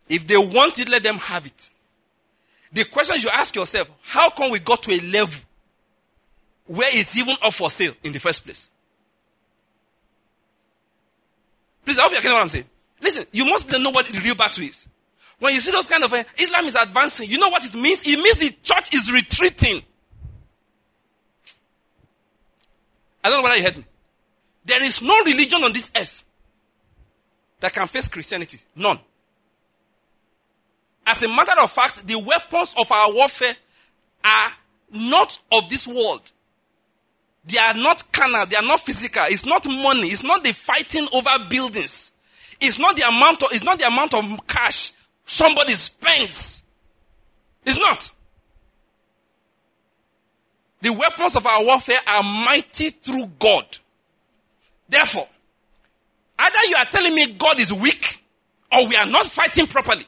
If they want it, let them have it. The question you ask yourself, how come we got to a level where it's even up for sale in the first place? Please, I hope you're getting what I'm saying. Listen, you must know what the real battle is. When you see those kind of Islam is advancing, you know what it means? It means the church is retreating. I don't know whether you heard me. There is no religion on this earth that can face Christianity. None. As a matter of fact, the weapons of our warfare are not of this world. They are not carnal. They are not physical. It's not money. It's not the fighting over buildings. It's not the amount of cash somebody spends. It's not. The weapons of our warfare are mighty through God. Therefore, either you are telling me God is weak or we are not fighting properly.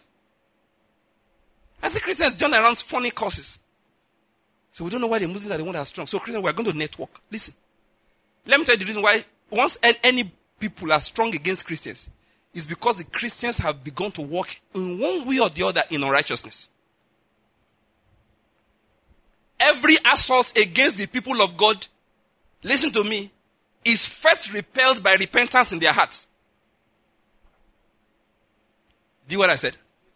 I see Christians join around funny causes. So we don't know why the Muslims are the ones that are strong. So Christians, we are going to network. Listen. Let me tell you the reason why once any people are strong against Christians is because the Christians have begun to walk in one way or the other in unrighteousness. Every assault against the people of God, listen to me, is first repelled by repentance in their hearts. Do you what I said?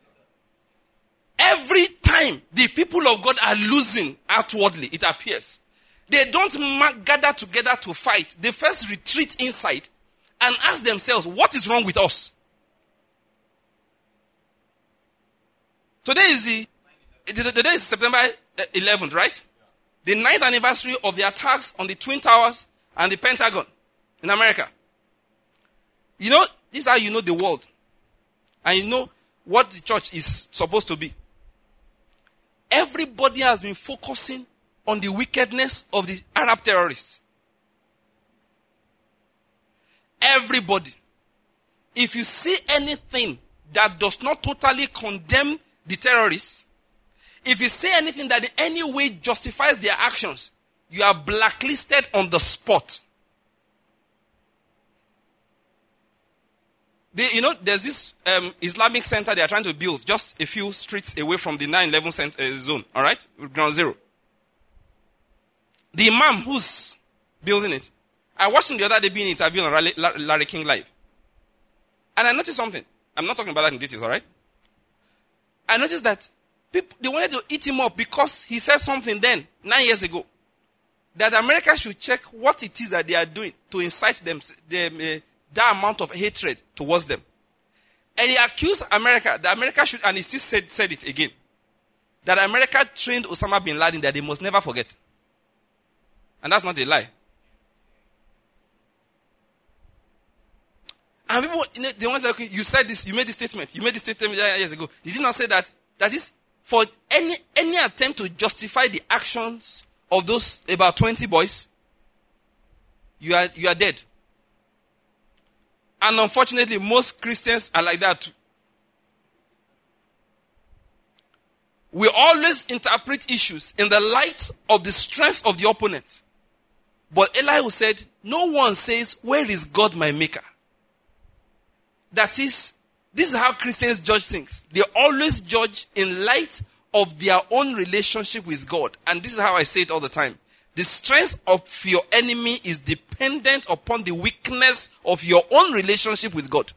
Every time the people of God are losing outwardly, it appears, they don't gather together to fight. They first retreat inside and ask themselves, what is wrong with us? Today is September 11th, right? The 9th anniversary of the attacks on the Twin Towers and the Pentagon in America. You know, this is how you know the world. And you know what the church is supposed to be. Everybody has been focusing on the wickedness of the Arab terrorists. Everybody. If you see anything that does not totally condemn the terrorists, if you say anything that in any way justifies their actions, you are blacklisted on the spot. There's this Islamic center they are trying to build just a few streets away from the 9/11 zone, all right? Ground zero. The imam who's building it, I watched him the other day being interviewed on Larry King Live. And I noticed something. I'm not talking about that in details, all right? I noticed that people, they wanted to eat him up because he said something then, 9 years ago, that America should check what it is that they are doing to incite them that amount of hatred towards them. And he accused America, that America should, and he still said it again, that America trained Osama bin Laden that they must never forget. And that's not a lie. And people, they want to say, okay, you said this, you made this statement years ago. Did you not say that is for any attempt to justify the actions of those about 20 boys, you are dead. And unfortunately, most Christians are like that too. We always interpret issues in the light of the strength of the opponent. But Elihu said, no one says, where is God my maker? That is, this is how Christians judge things. They always judge in light of their own relationship with God. And this is how I say it all the time. The strength of your enemy is dependent upon the weakness of your own relationship with God.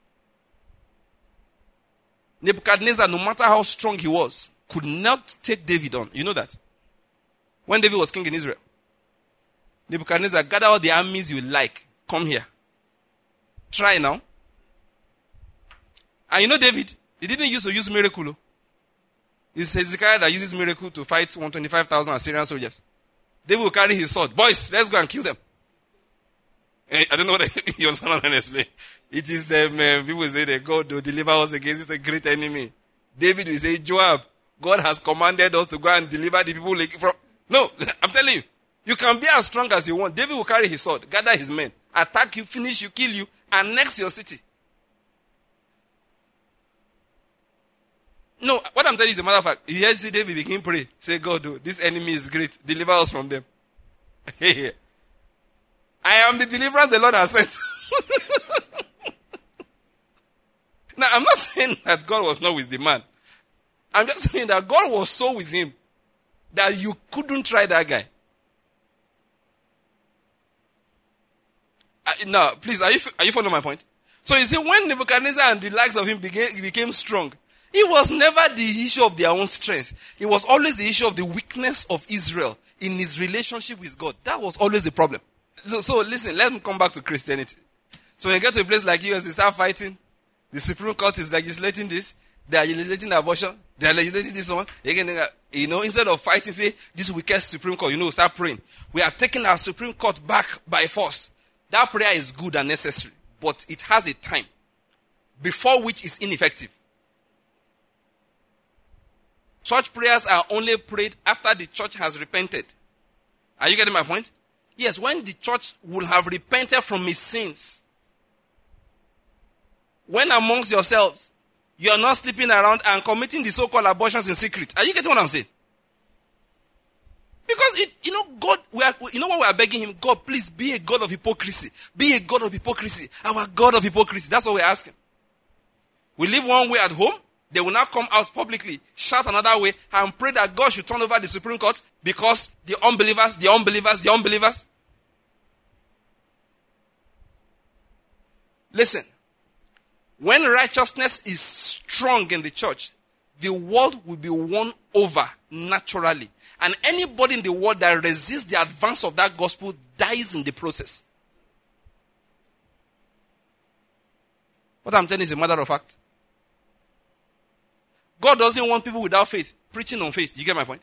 Nebuchadnezzar, no matter how strong he was, could not take David on. You know that? When David was king in Israel, Nebuchadnezzar, gather all the armies you like. Come here. Try now. And you know David, he didn't use miracle. It's Hezekiah that uses miracle to fight 125,000 Assyrian soldiers. David will carry his sword. Boys, let's go and kill them. I don't know what you understand honestly. It is, people say that God will deliver us against a great enemy. David will say, Joab, God has commanded us to go and deliver the people from... No, I'm telling you. You can be as strong as you want. David will carry his sword, gather his men, attack you, finish you, kill you, annex your city. No, what I'm telling you is a matter of fact. You hear David begin pray. Say, God, this enemy is great. Deliver us from them. I am the deliverance the Lord has sent. Now, I'm not saying that God was not with the man. I'm just saying that God was so with him that you couldn't try that guy. Now, please, are you following my point? So you see, when Nebuchadnezzar and the likes of him became strong, it was never the issue of their own strength. It was always the issue of the weakness of Israel in his relationship with God. That was always the problem. So listen, let me come back to Christianity. So when you get to a place like US, they start fighting. The Supreme Court is legislating this. They are legislating abortion. They are legislating this one. Again, instead of fighting, say, this wicked Supreme Court, start praying. We are taking our Supreme Court back by force. That prayer is good and necessary, but it has a time before which is ineffective. Such prayers are only prayed after the church has repented. Are you getting my point? Yes, when the church will have repented from its sins. When amongst yourselves, you are not sleeping around and committing the so-called abortions in secret. Are you getting what I'm saying? Because, God, what we are begging him? God, please be a God of hypocrisy. Be a God of hypocrisy. Our God of hypocrisy. That's what we're asking. We live one way at home. They will now come out publicly, shout another way, and pray that God should turn over the Supreme Court because the unbelievers. Listen, when righteousness is strong in the church, the world will be won over naturally. And anybody in the world that resists the advance of that gospel dies in the process. What I'm telling you is a matter of fact. God doesn't want people without faith preaching on faith. You get my point?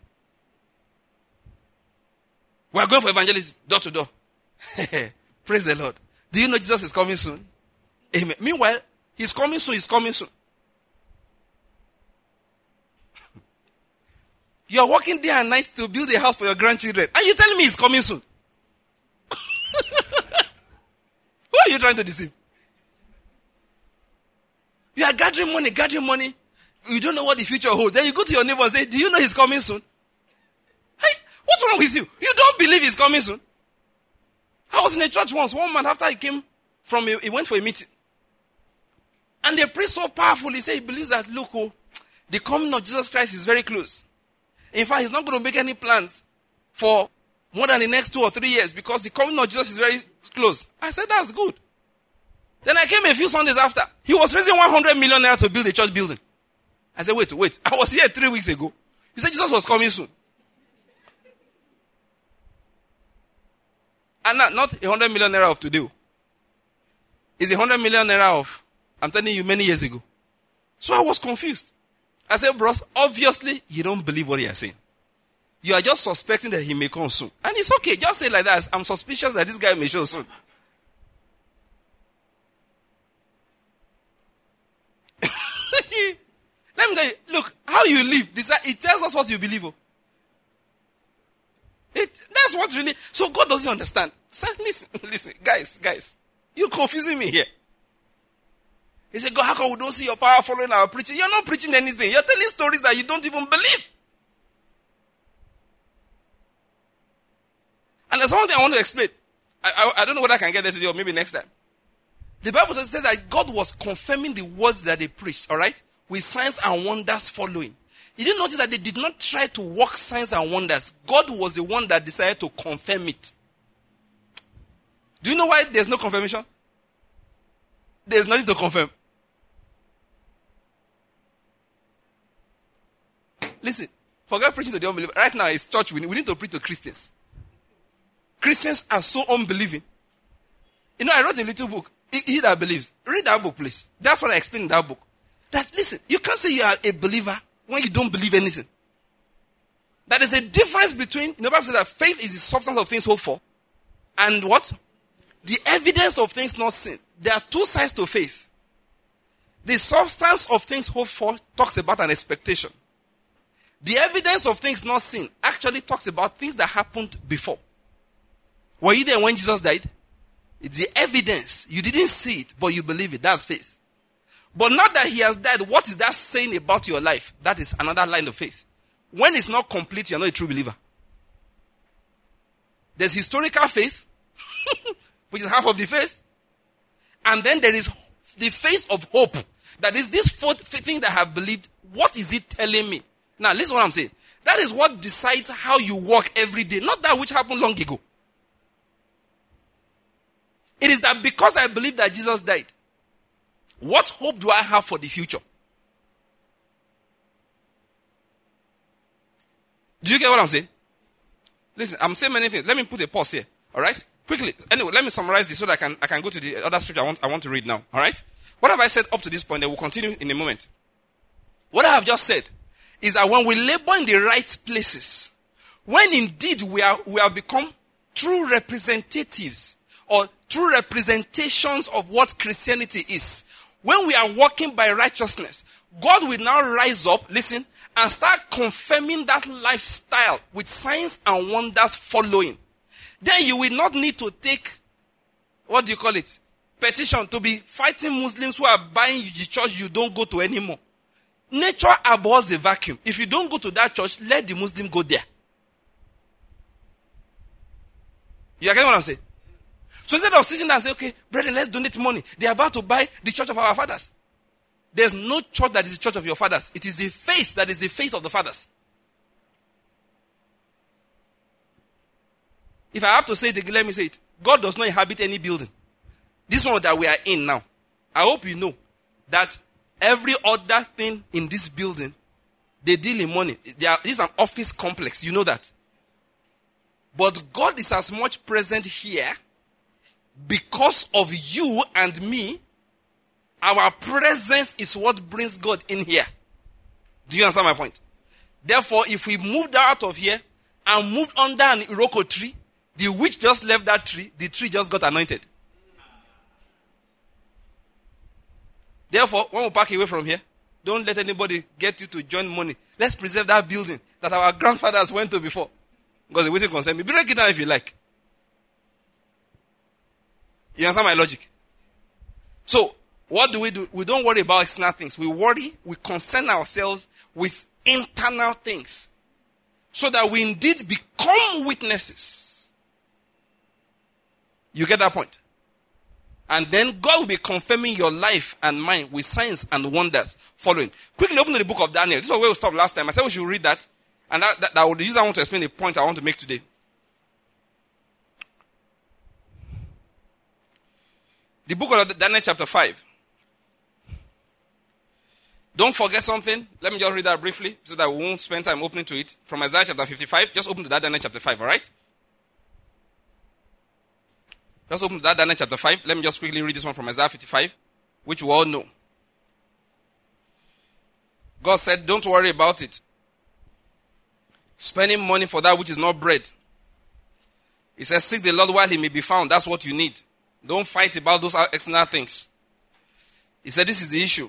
We are going for evangelism, door to door. Praise the Lord. Do you know Jesus is coming soon? Amen. Meanwhile, he's coming soon. You are working day and night to build a house for your grandchildren. And you're telling me he's coming soon. Who are you trying to deceive? You are gathering money. You don't know what the future holds. Then you go to your neighbor and say, do you know he's coming soon? Hey, what's wrong with you? You don't believe he's coming soon? I was in a church once. One man, after he went for a meeting. And they preached so powerfully. He said he believes that, look, the coming of Jesus Christ is very close. In fact, he's not going to make any plans for more than the next 2 or 3 years because the coming of Jesus is very close. I said, that's good. Then I came a few Sundays after. He was raising 100 million naira to build a church building. I said, wait. I was here 3 weeks ago. He said Jesus was coming soon. And not 100 million naira of today. It's 100 million naira of, I'm telling you, many years ago. So I was confused. I said, bros, obviously you don't believe what he is saying. You are just suspecting that he may come soon. And it's okay. Just say like that. I'm suspicious that this guy may show soon. Let me tell you, look, how you live, it tells us what you believe. That's what really, so God doesn't understand. So listen, guys, you're confusing me here. He said, God, how come we don't see your power following our preaching? You're not preaching anything. You're telling stories that you don't even believe. And there's one thing I want to explain. I don't know whether I can get this video or maybe next time. The Bible says that God was confirming the words that they preached, all right? With signs and wonders following. You didn't notice that they did not try to work signs and wonders. God was the one that decided to confirm it. Do you know why there's no confirmation? There's nothing to confirm. Listen, forget preaching to the unbeliever. Right now, it's church. We need to preach to Christians. Christians are so unbelieving. I wrote a little book. He that believes. Read that book, please. That's what I explained in that book. That, listen, you can't say you are a believer when you don't believe anything. That is a difference between, the Bible says that faith is the substance of things hoped for. And what? The evidence of things not seen. There are two sides to faith. The substance of things hoped for talks about an expectation. The evidence of things not seen actually talks about things that happened before. Were you there when Jesus died? It's the evidence. You didn't see it, but you believe it. That's faith. But not that he has died. What is that saying about your life? That is another line of faith. When it's not complete, you're not a true believer. There's historical faith, which is half of the faith. And then there is the faith of hope. that is this fourth thing that I have believed, what is it telling me? Now, listen to what I'm saying. That is what decides how you walk every day, not that which happened long ago. It is that because I believe that Jesus died, what hope do I have for the future? Do you get what I'm saying? Listen, I'm saying many things. Let me put a pause here. All right? Quickly. Anyway, let me summarize this so that I can go to the other scripture I want to read now. All right? What have I said up to this point? That we'll continue in a moment. What I have just said is that when we labor in the right places, when indeed we have become true representatives or true representations of what Christianity is, when we are walking by righteousness, God will now rise up, listen, and start confirming that lifestyle with signs and wonders following. Then you will not need to take, what do you call it, petition to be fighting Muslims who are buying the church you don't go to anymore. Nature abhors a vacuum. If you don't go to that church, let the Muslim go there. You are getting what I'm saying? So instead of sitting there and say, okay, brethren, let's donate money. They are about to buy the church of our fathers. There's no church that is the church of your fathers. It is the faith that is the faith of the fathers. If I have to say it again, let me say it. God does not inhabit any building. This one that we are in now, I hope you know that every other thing in this building, they deal in money. This is an office complex. You know that. But God is as much present here because of you and me. Our presence is what brings God in here. Do you understand my point? Therefore, if we moved out of here and moved under an Iroko tree, the witch just left that tree, the tree just got anointed. Therefore, when we pack away from here, don't let anybody get you to join money. Let's preserve that building that our grandfathers went to before. Because the waiting concern me. Break it down if you like. You understand my logic? So, what do? We don't worry about external things. We concern ourselves with internal things. So that we indeed become witnesses. You get that point? And then God will be confirming your life and mine with signs and wonders following. Quickly open to the book of Daniel. This is where we stopped last time. I said we should read that. And that would use I want to explain the point I want to make today. The book of Daniel chapter 5. Don't forget something. Let me just read that briefly so that we won't spend time opening to it. From Isaiah chapter 55. Just open to that Daniel chapter 5, alright? Just open to that Daniel chapter 5. Let me just quickly read this one from Isaiah 55, which we all know. God said, don't worry about it. Spending money for that which is not bread. He says, seek the Lord while he may be found. That's what you need. Don't fight about those external things. He said, this is the issue.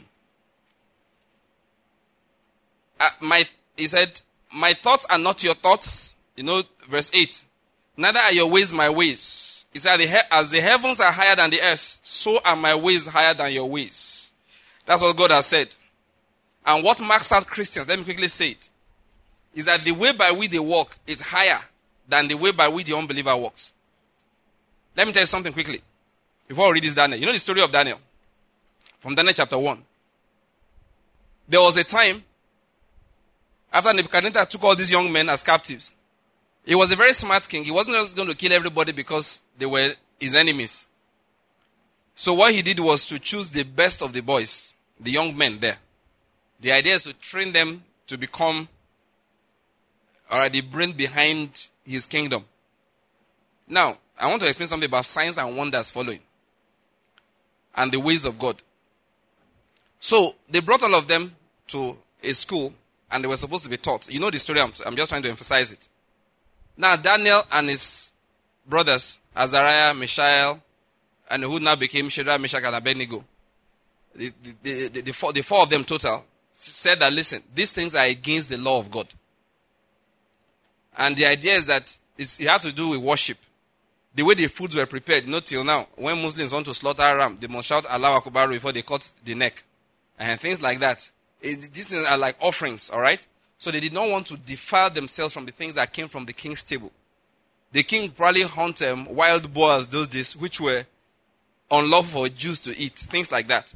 He said, my thoughts are not your thoughts. You know, verse 8. Neither are your ways my ways. He said, as the heavens are higher than the earth, so are my ways higher than your ways. That's what God has said. And what marks out Christians, let me quickly say it, is that the way by which they walk is higher than the way by which the unbeliever walks. Let me tell you something quickly. Before we read this Daniel. You know the story of Daniel? From Daniel chapter 1. There was a time after Nebuchadnezzar took all these young men as captives. He was a very smart king. He wasn't just going to kill everybody because they were his enemies. So what he did was to choose the best of the boys, the young men there. The idea is to train them to become the brain behind his kingdom. Now, I want to explain something about signs and wonders following. And the ways of God. So, they brought all of them to a school and they were supposed to be taught. You know the story, I'm just trying to emphasize it. Now, Daniel and his brothers, Azariah, Mishael, and who now became Shadrach, Meshach, and Abednego, the four of them total, said that, listen, these things are against the law of God. And the idea is that it had to do with worship. The way the foods were prepared, not till now. When Muslims want to slaughter a ram, they must shout Allahu Akbar before they cut the neck. And things like that. These things are like offerings, alright? So they did not want to defile themselves from the things that came from the king's table. The king probably hunted wild boars those days, which were unlawful for Jews to eat. Things like that.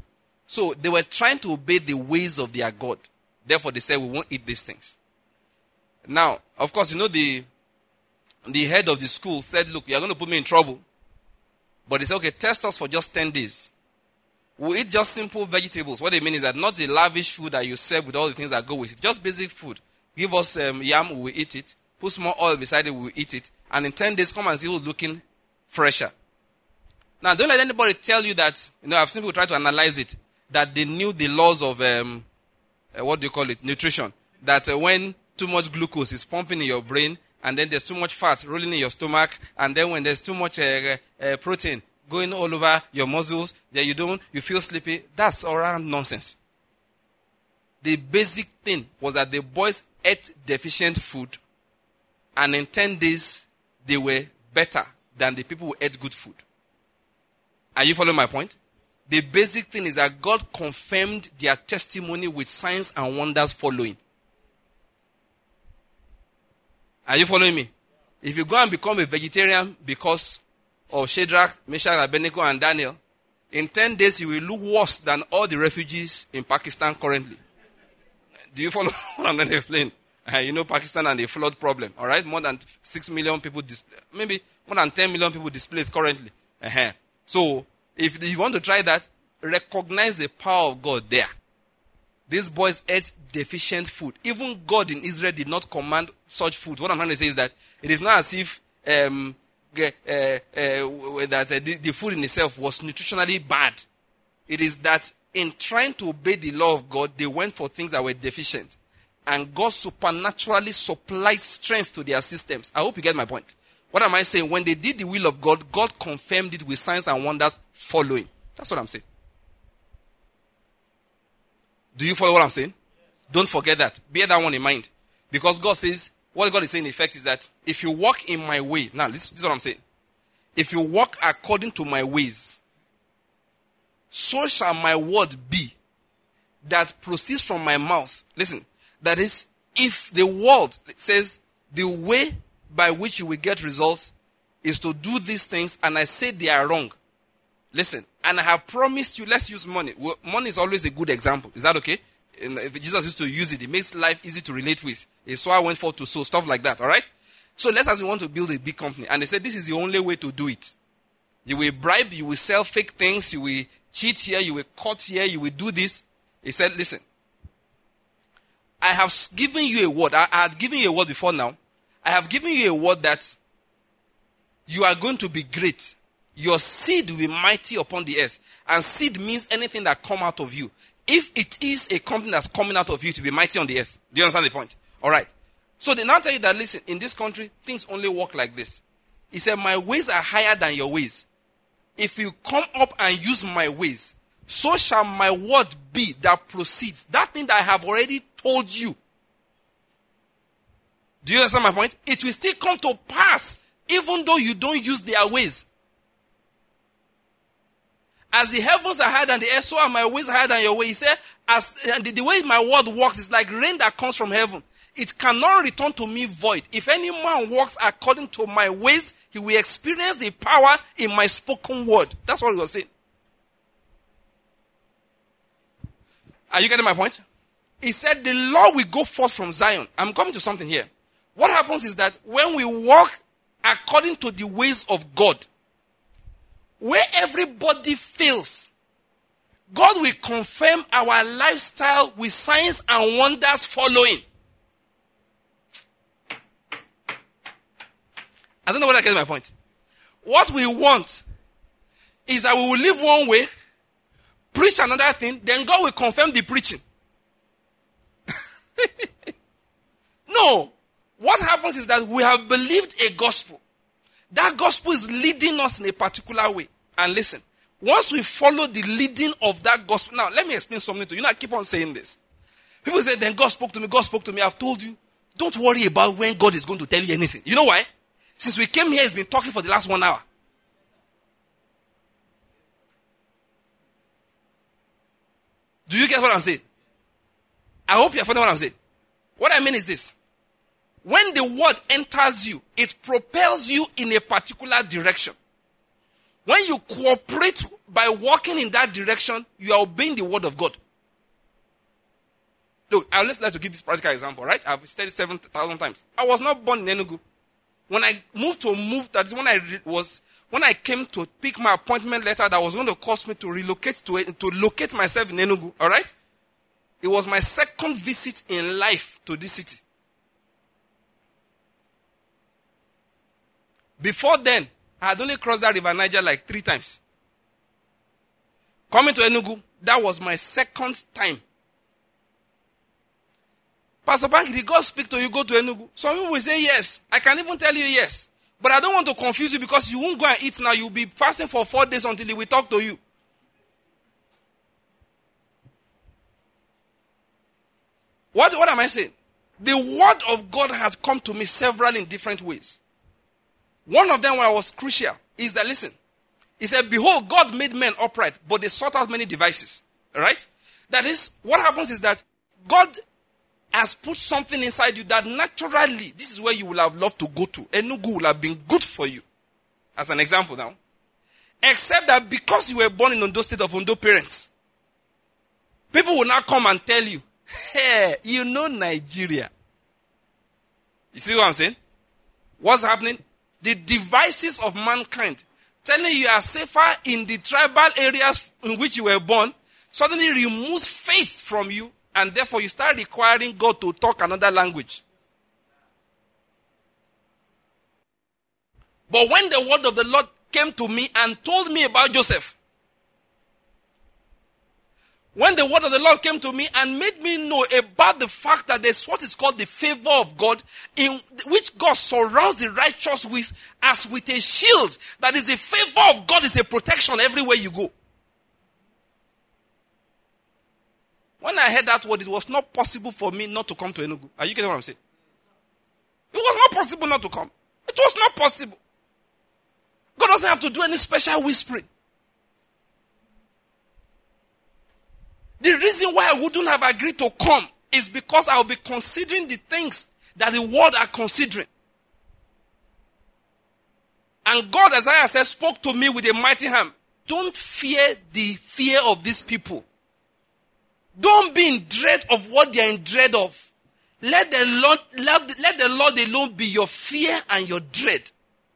So they were trying to obey the ways of their God. Therefore, they said, we won't eat these things. Now, of course, the head of the school said, look, you're going to put me in trouble. But they said, okay, test us for just 10 days. We'll eat just simple vegetables. What they mean is that not the lavish food that you serve with all the things that go with it. Just basic food. Give us yam, we'll eat it. Put small oil beside it, we'll eat it. And in 10 days, come and see who's looking fresher. Now, don't let anybody tell you that, I've seen people try to analyze it, that they knew the laws of, nutrition. That when too much glucose is pumping in your brain, and then there's too much fat rolling in your stomach, and then when there's too much protein going all over your muscles, that you feel sleepy. That's all around nonsense. The basic thing was that the boys ate deficient food, and in 10 days, they were better than the people who ate good food. Are you following my point? The basic thing is that God confirmed their testimony with signs and wonders following. Are you following me? If you go and become a vegetarian because of Shadrach, Meshach, Abednego, and Daniel, in 10 days you will look worse than all the refugees in Pakistan currently. Do you follow what I'm going to explain? Pakistan and the flood problem, all right? More than 6 million people displaced. Maybe more than 10 million people displaced currently. So, if you want to try that, recognize the power of God there. These boys ate deficient food. Even God in Israel did not command such food. What I'm trying to say is that it is not as if the food in itself was nutritionally bad. It is that in trying to obey the law of God, they went for things that were deficient. And God supernaturally supplied strength to their systems. I hope you get my point. What am I saying? When they did the will of God, God confirmed it with signs and wonders following. That's what I'm saying. Do you follow what I'm saying? Don't forget that. Bear that one in mind. Because God says, what God is saying in effect is that if you walk in my way, now this is what I'm saying. If you walk according to my ways, so shall my word be that proceeds from my mouth. Listen, that is, if the world says the way by which you will get results is to do these things, and I say they are wrong. Listen, and I have promised you, let's use money. Well, money is always a good example. Is that okay? And if Jesus used to use it, it makes life easy to relate with. So I went forth to sow, stuff like that, all right? So let's say you want to build a big company, and they said this is the only way to do it. You will bribe, you will sell fake things, you will cheat here, you will cut here, you will do this. He said, listen, I have given you a word. I had given you a word before now. I have given you a word that you are going to be great. Your seed will be mighty upon the earth. And seed means anything that come out of you. If it is a company that's coming out of you to be mighty on the earth. Do you understand the point? All right. So they now tell you that, listen, in this country, things only work like this. He said, my ways are higher than your ways. If you come up and use my ways, so shall my word be that proceeds. That thing that I have already told you. Do you understand my point? It will still come to pass, even though you don't use their ways. As the heavens are higher than the earth, so are my ways higher than your ways. He said, the way my word works is like rain that comes from heaven. It cannot return to me void. If any man walks according to my ways, he will experience the power in my spoken word. That's what he was saying. Are you getting my point? He said the law will go forth from Zion. I'm coming to something here. What happens is that when we walk according to the ways of God, where everybody fails, God will confirm our lifestyle with signs and wonders following. I don't know whether I get my point. What we want is that we will live one way, preach another thing, then God will confirm the preaching. No. What happens is that we have believed a gospel. That gospel is leading us in a particular way. And listen, once we follow the leading of that gospel, now let me explain something to you. I keep on saying this. People say, then God spoke to me, God spoke to me. I've told you, don't worry about when God is going to tell you anything. You know why? Since we came here, he's been talking for the last 1 hour. Do you get what I'm saying? I hope you're following what I'm saying. What I mean is this. When the word enters you, it propels you in a particular direction. When you cooperate by walking in that direction, you are obeying the word of God. Look, I would like to give this practical example, right? I've studied 7,000 times. I was not born in Enugu. When I moved, that is when I came to pick my appointment letter that was going to cost me to relocate to locate myself in Enugu, all right? It was my second visit in life to this city. Before then, I had only crossed that river Niger like 3 times. Coming to Enugu, that was my second time. Pastor Banky, did God speak to you, go to Enugu? Some people will say yes. I can even tell you yes. But I don't want to confuse you because you won't go and eat now. You'll be fasting for 4 days until he will talk to you. What am I saying? The word of God had come to me several in different ways. One of them was crucial is that, listen, he said, behold, God made men upright, but they sought out many devices. Right? That is, what happens is that God has put something inside you that naturally, this is where you will have loved to go to. Enugu will have been good for you. As an example now. Except that because you were born in Ondo State of Ondo parents, people will now come and tell you, hey, you know Nigeria. You see what I'm saying? What's happening? The devices of mankind telling you are safer in the tribal areas in which you were born suddenly removes faith from you, and therefore you start requiring God to talk another language. But when the word of the Lord came to me and told me about Joseph, when the word of the Lord came to me and made me know about the fact that there's what is called the favor of God, in which God surrounds the righteous with as with a shield, that is the favor of God is a protection everywhere you go. When I heard that word, it was not possible for me not to come to Enugu. Are you getting what I'm saying? It was not possible not to come. It was not possible. God doesn't have to do any special whispering. The reason why I wouldn't have agreed to come is because I'll be considering the things that the world are considering. And God, as I said, spoke to me with a mighty hand. Don't fear the fear of these people. Don't be in dread of what they are in dread of. Let the Lord alone be your fear and your dread.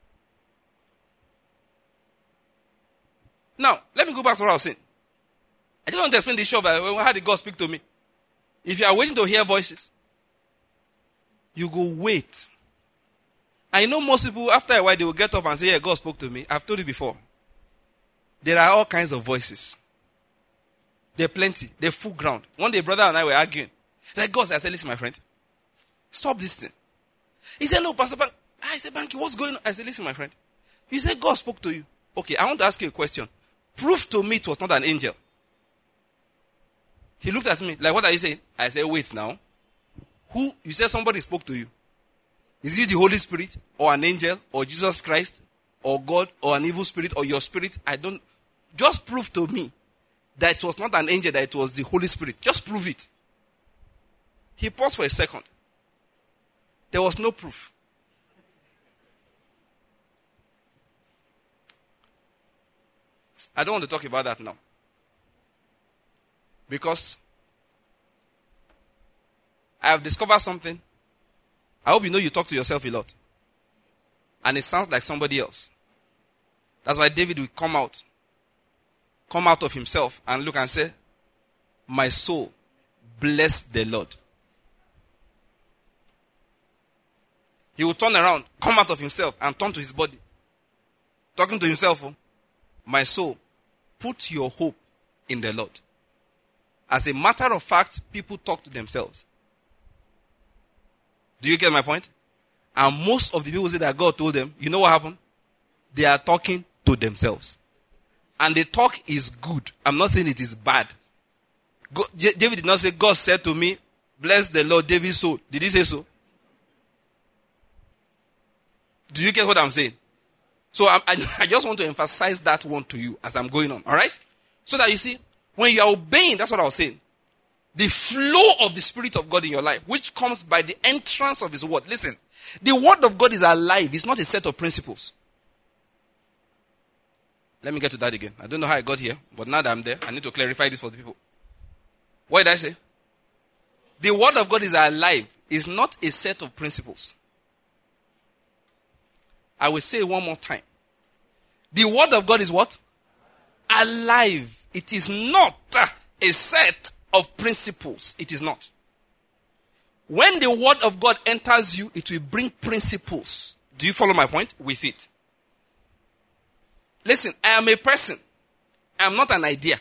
Now, let me go back to what I was saying. I just want to explain the issue of how did God speak to me. If you are waiting to hear voices, you go wait. I know most people, after a while, they will get up and say, yeah, God spoke to me. I've told you before. There are all kinds of voices. There are plenty. They're full ground. One day, brother and I were arguing. Like God said, I said, listen, my friend, stop listening. He said, no, Pastor Bank. I said, Banky, what's going on? I said, listen, my friend. You said God spoke to you. Okay, I want to ask you a question. Prove to me it was not an angel. He looked at me like, what are you saying? I said, wait now. Who? You said somebody spoke to you. Is it the Holy Spirit or an angel or Jesus Christ or God or an evil spirit or your spirit? I don't. Just prove to me that it was not an angel, that it was the Holy Spirit. Just prove it. He paused for a second. There was no proof. I don't want to talk about that now. Because I have discovered something. I hope you know you talk to yourself a lot. And it sounds like somebody else. That's why David will come out of himself and look and say, my soul, bless the Lord. He will turn around, come out of himself and turn to his body. Talking to himself, my soul, put your hope in the Lord. As a matter of fact, people talk to themselves. Do you get my point? And most of the people say that God told them, you know what happened? They are talking to themselves. And the talk is good. I'm not saying it is bad. David did not say, God said to me, bless the Lord, David's soul. Did he say so? Do you get what I'm saying? So I just want to emphasize that one to you as I'm going on. All right? So that you see, when you are obeying, that's what I was saying. The flow of the Spirit of God in your life, which comes by the entrance of His word. Listen, the word of God is alive. It's not a set of principles. Let me get to that again. I don't know how I got here, but now that I'm there, I need to clarify this for the people. What did I say? The word of God is alive. It's not a set of principles. I will say it one more time. The word of God is what? Alive. It is not a set of principles. It is not. When the word of God enters you, it will bring principles. Do you follow my point? With it. Listen, I am a person. I am not an idea.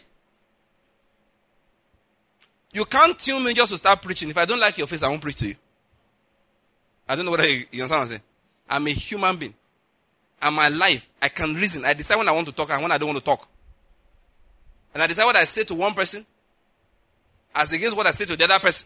You can't tune me just to start preaching. If I don't like your face, I won't preach to you. I don't know whether you understand what I'm saying. I'm a human being. I'm alive. I can reason. I decide when I want to talk and when I don't want to talk. And I decide what I say to one person as against what I say to the other person.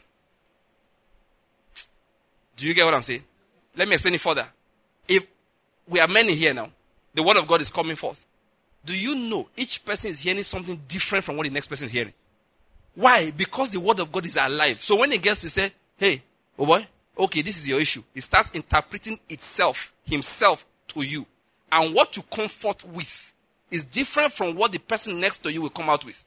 Do you get what I'm saying? Let me explain it further. If we are many here now, the word of God is coming forth. Do you know each person is hearing something different from what the next person is hearing? Why? Because the word of God is alive. So when it gets to say, hey, oh boy, okay, this is your issue. It starts interpreting himself to you. And what to comfort with is different from what the person next to you will come out with.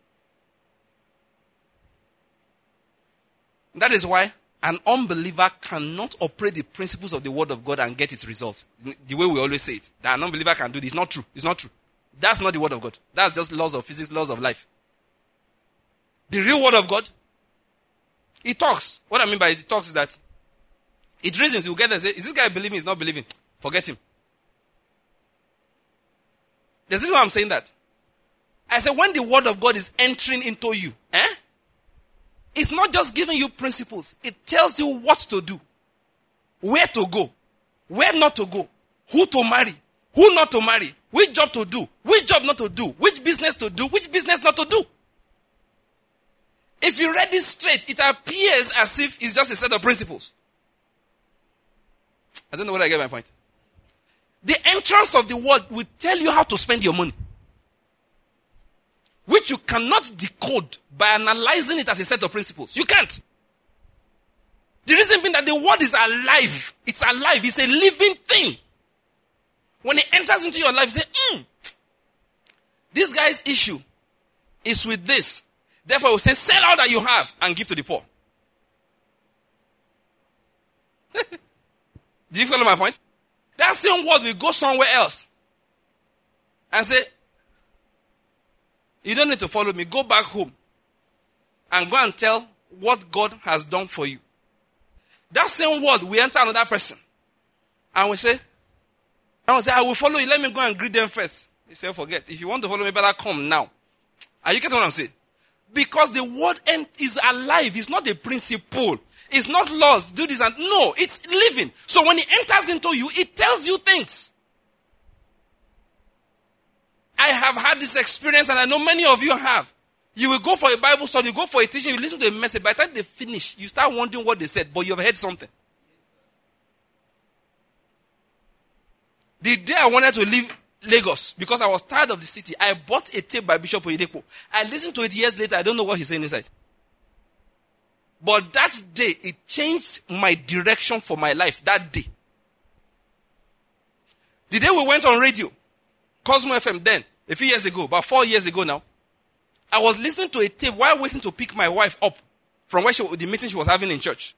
That is why an unbeliever cannot operate the principles of the word of God and get its results. The way we always say it. That an unbeliever can do this. It's not true. It's not true. That's not the word of God. That's just laws of physics, laws of life. The real word of God, it talks. What I mean by it talks is that it reasons. You get there and say, is this guy believing? He's not believing. Forget him. This is why I'm saying that. I said when the word of God is entering into you, it's not just giving you principles. It tells you what to do, where to go, where not to go, who to marry, who not to marry, which job to do, which job not to do, which business to do, which business not to do. If you read this straight, it appears as if it's just a set of principles. I don't know whether I get my point. The entrance of the word will tell you how to spend your money, which you cannot decode by analyzing it as a set of principles. You can't. The reason being that the word is alive. It's alive. It's a living thing. When it enters into your life, you say, this guy's issue is with this. Therefore, we say, sell all that you have and give to the poor. Do you follow my point? That same word will go somewhere else and say, you don't need to follow me. Go back home and go and tell what God has done for you. That same word will enter another person and we say, I will follow you. Let me go and greet them first. He said, forget. If you want to follow me, better come now. Are you getting what I'm saying? Because the word is alive. It's not a principle. It's not laws. Do this and no. It's living. So when it enters into you, it tells you things. I have had this experience and I know many of you have. You will go for a Bible study, you go for a teaching, you listen to a message. By the time they finish, you start wondering what they said, but you have heard something. The day I wanted to leave Lagos, because I was tired of the city, I bought a tape by Bishop Oyedepo. I listened to it years later. I don't know what he's saying inside. But that day, it changed my direction for my life. That day. The day we went on radio, Cosmo FM then, a few years ago, about 4 years ago now, I was listening to a tape while waiting to pick my wife up from the meeting she was having in church.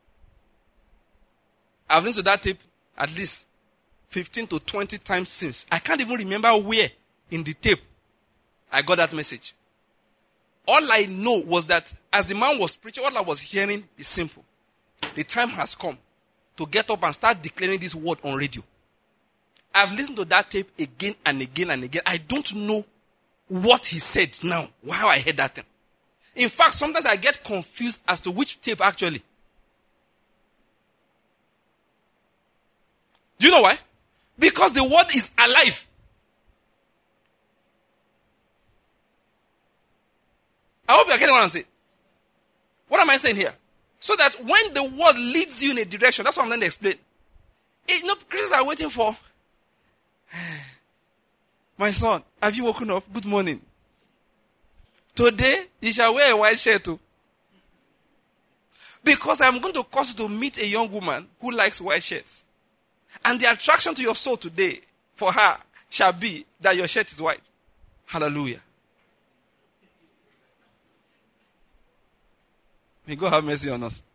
I've listened to that tape at least 15 to 20 times since. I can't even remember where in the tape I got that message. All I know was that as the man was preaching, all I was hearing is simple. The time has come to get up and start declaring this word on radio. I've listened to that tape again and again and again. I don't know what he said now, how I heard that thing. In fact, sometimes I get confused as to which tape actually. Do you know why? Because the word is alive. I hope you're getting what I'm saying. What am I saying here? So that when the word leads you in a direction, that's what I'm going to explain. Christians are waiting for, my son, have you woken up? Good morning. Today, you shall wear a white shirt too. Because I'm going to cause you to meet a young woman who likes white shirts. And the attraction to your soul today for her shall be that your shirt is white. Hallelujah. May God have mercy on us.